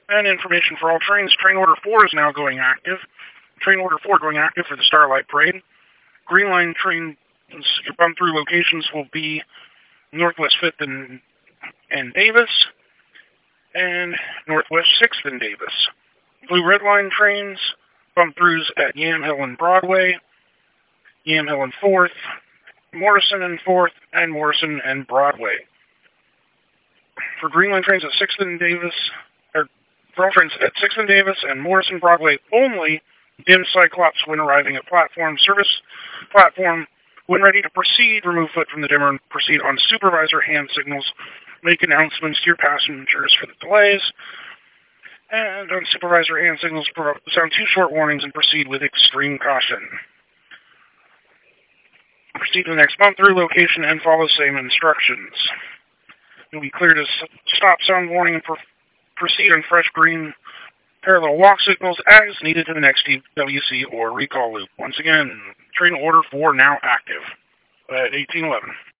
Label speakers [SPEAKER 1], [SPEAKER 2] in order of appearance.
[SPEAKER 1] And information for all trains. Train Order 4 is now going active. Train Order 4 going active for the Starlight Parade. Green Line trains bump through locations will be Northwest 5th and Davis, and Northwest 6th and Davis. Blue Red Line trains bump throughs at Yamhill and Broadway, Yamhill and 4th, Morrison and 4th, and Morrison and Broadway. For Green Line trains at 6th and Davis, for all trains at 6th and Davis and Morrison Broadway only, dim Cyclops when arriving at service platform. When ready to proceed, remove foot from the dimmer and proceed on supervisor hand signals. Make announcements to your passengers for the delays. And on supervisor hand signals, sound 2 short warnings and proceed with extreme caution. Proceed to the next bump through location and follow same instructions. You'll be clear to stop sound warning and proceed on fresh green parallel walk signals as needed to the next WC or recall loop. Once again, Train Order 4 now active at 1811.